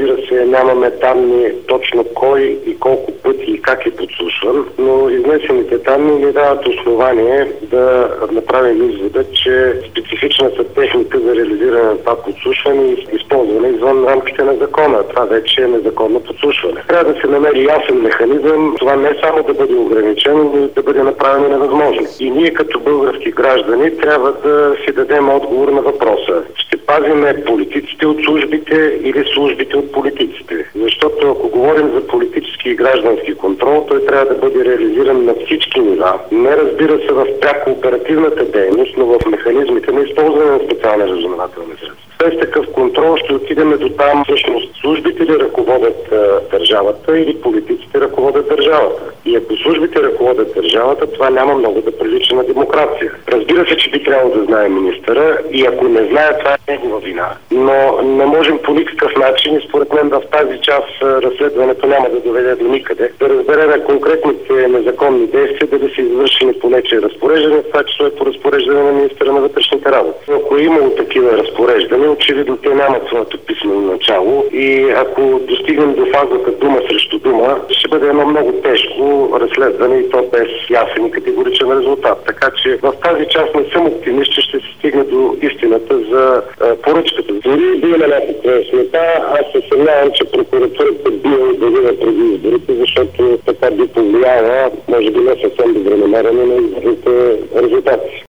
разбира се, нямаме данни точно кой и колко пъти и как е подслушван, но изнесените данни ни дават основание да направим извода, че специфичната техника за реализиране на това подслушване е използвана извън рамките на закона. Това вече е незаконно подслушване. Трябва да се намери ясен механизъм, това не само да бъде ограничено, но да бъде направено невъзможно. И ние като български граждани трябва да си дадем отговор на въпроса. Ще пазиме политиците от службите или службите от политиците? Защото ако говорим за политически и граждански контрол, той трябва да бъде реализиран на всички нива. Не, разбира се, в пряко оперативната дейност, но в механизмите на използване на специални разузнавателни средства. Без такъв контрол ще отидем до там, всъщност службите ли ръководят държавата или политиците ръководят държавата. И ако службите ръководят държавата, това няма много да прилича на демокрация. Разбира се, че би трябвало да знае министъра и ако не знае, това е негова вина. Но не можем по никакъв начин и според мен в тази част разследването няма да доведе до никъде. Да разберем конкретните незаконни действия, дали са извършени по нечие разпореждане, това число е по разпореждане на министъра на вътрешните работи. Ако е имало такива разпореждания, очевидно те нямат своето писмено начало и ако достигнем до фазата дума срещу дума, ще бъде едно много тежко разследване и то без ясен и категоричен резултат. Така че в тази част не съм оптимист, че ще се стигне до истината за поръчката. Дори да има някаква яснота, аз се съмнявам, че прокуратурата би обявила преди изборите, защото така би повлияла, може би не съвсем добронамерено, на изборните резултати.